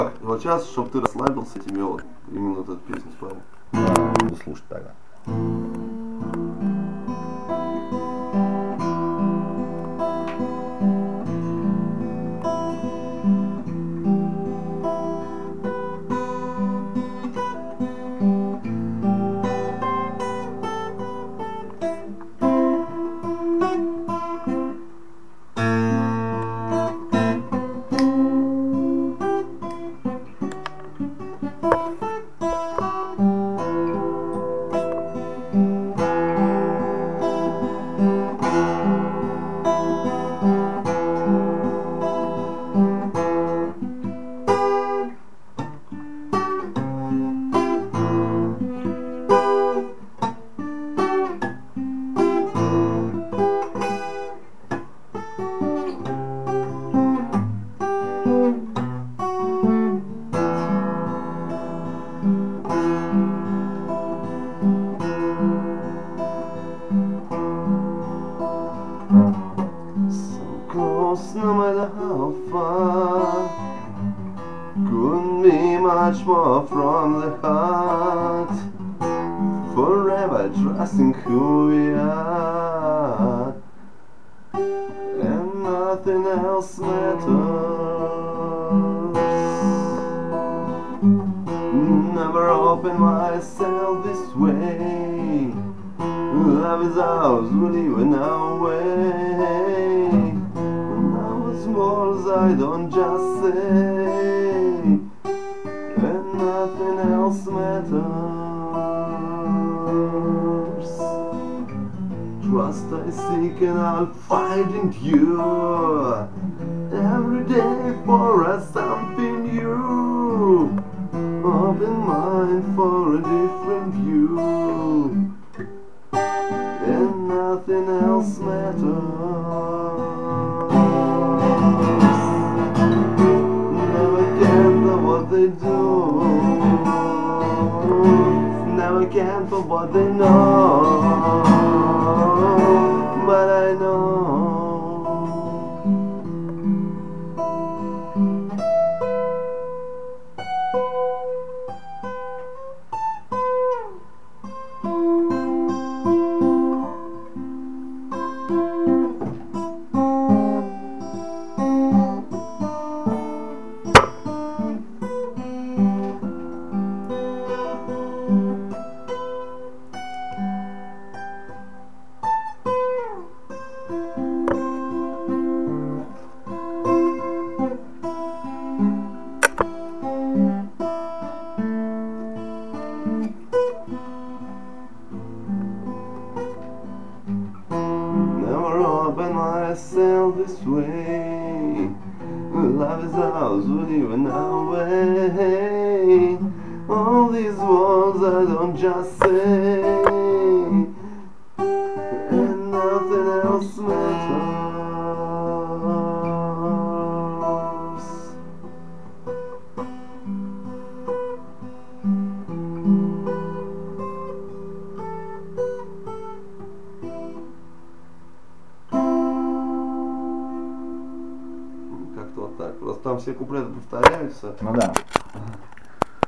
Вот сейчас, чтобы ты расслабился, тебе вот именно вот эту песню спою. Буду слушать тогда. Close, no matter how far, couldn't be much more from the heart. Forever trusting who we are, and nothing else matters. Never open myself this way. Love is ours, we live in our way. Now it's words I don't just say, and nothing else matters. Trust I seek and I'll find in you. Every day for us something new. Open mind for a different view. And nothing else matters. Never can for what they do. Never can for what they know. But I know. Open myself this way. Love is ours, we live in our way. All these words I don't just say, and nothing else matters. Как-то вот так. Просто там все куплеты повторяются. Ну да.